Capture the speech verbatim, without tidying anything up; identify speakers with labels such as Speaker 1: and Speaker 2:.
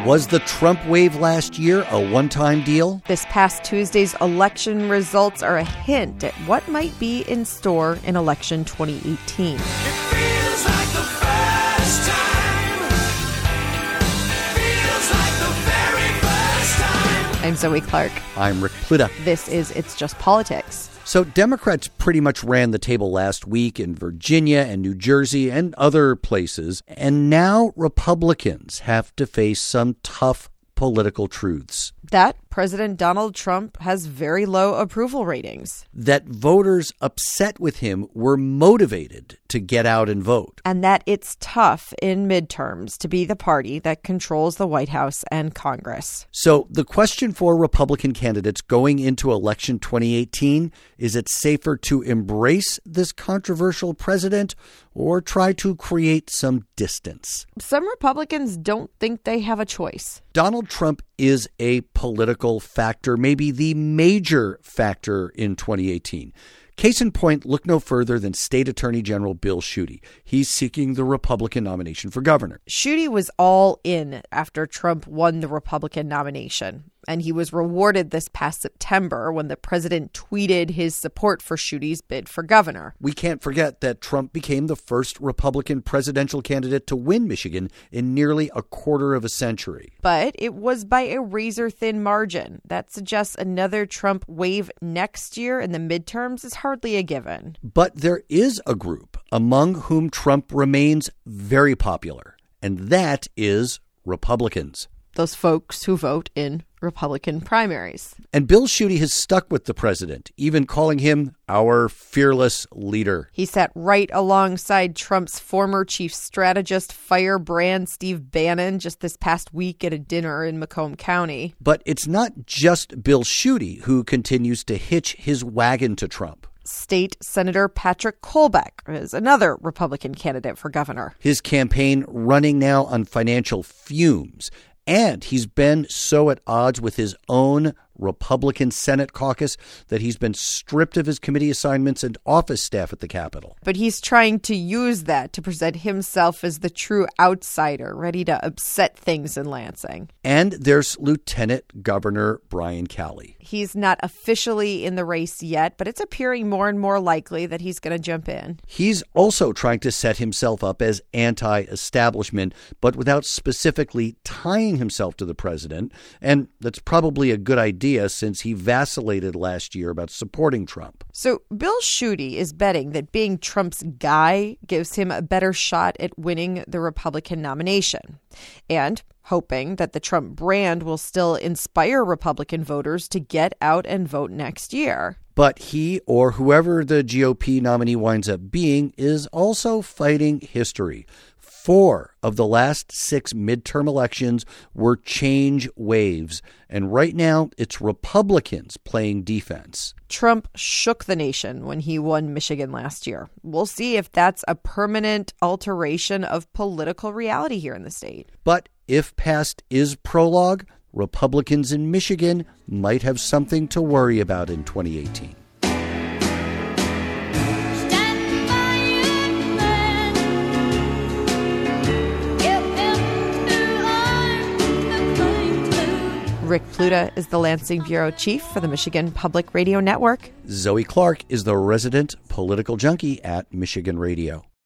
Speaker 1: Was the Trump wave last year a one-time deal?
Speaker 2: This past Tuesday's election results are a hint at what might be in store in election twenty eighteen.
Speaker 3: It feels like the first time. Feels like the very first time.
Speaker 2: I'm Zoe Clark.
Speaker 1: I'm Rick Pluta.
Speaker 2: This is It's Just Politics.
Speaker 1: So Democrats pretty much ran the table last week in Virginia and New Jersey and other places, and now Republicans have to face some tough political truths.
Speaker 2: That President Donald Trump has very low approval ratings.
Speaker 1: That voters upset with him were motivated to get out and vote.
Speaker 2: And that it's tough in midterms to be the party that controls the White House and Congress.
Speaker 1: So the question for Republican candidates going into election twenty eighteen, is it safer to embrace this controversial president or try to create some distance?
Speaker 2: Some Republicans don't think they have a choice.
Speaker 1: Donald Trump is a political factor, maybe the major factor in twenty eighteen. Case in point, look no further than State Attorney General Bill Schuette. He's seeking the Republican nomination for governor.
Speaker 2: Schuette was all in after Trump won the Republican nomination. And he was rewarded this past September when the president tweeted his support for Schuette's bid for governor.
Speaker 1: We can't forget that Trump became the first Republican presidential candidate to win Michigan in nearly a quarter of a century.
Speaker 2: But it was by a razor-thin margin. That suggests another Trump wave next year in the midterms is hardly a given.
Speaker 1: But there is a group among whom Trump remains very popular, and that is Republicans.
Speaker 2: Those folks who vote in Republican primaries.
Speaker 1: And Bill Schuette has stuck with the president, even calling him our fearless leader.
Speaker 2: He sat right alongside Trump's former chief strategist, firebrand Steve Bannon, just this past week at a dinner in Macomb County.
Speaker 1: But it's not just Bill Schuette who continues to hitch his wagon to Trump.
Speaker 2: State Senator Patrick Colbeck is another Republican candidate for governor.
Speaker 1: His campaign running now on financial fumes. And he's been so at odds with his own Republican Senate caucus that he's been stripped of his committee assignments and office staff at the Capitol.
Speaker 2: But he's trying to use that to present himself as the true outsider, ready to upset things in Lansing.
Speaker 1: And there's Lieutenant Governor Brian Calley.
Speaker 2: He's not officially in the race yet, but it's appearing more and more likely that he's going to jump in.
Speaker 1: He's also trying to set himself up as anti-establishment, but without specifically tying himself to the president. And that's probably a good idea, since he vacillated last year about supporting Trump.
Speaker 2: So Bill Schuette is betting that being Trump's guy gives him a better shot at winning the Republican nomination, and hoping that the Trump brand will still inspire Republican voters to get out and vote next year.
Speaker 1: But he, or whoever the G O P nominee winds up being, is also fighting history. Four of the last six midterm elections were change waves, and right now it's Republicans playing defense.
Speaker 2: Trump shook the nation when he won Michigan last year. We'll see if that's a permanent alteration of political reality here in the state.
Speaker 1: But if past is prologue, Republicans in Michigan might have something to worry about in twenty eighteen.
Speaker 2: Rick Pluta is the Lansing bureau chief for the Michigan Public Radio Network.
Speaker 1: Zoe Clark is the resident political junkie at Michigan Radio.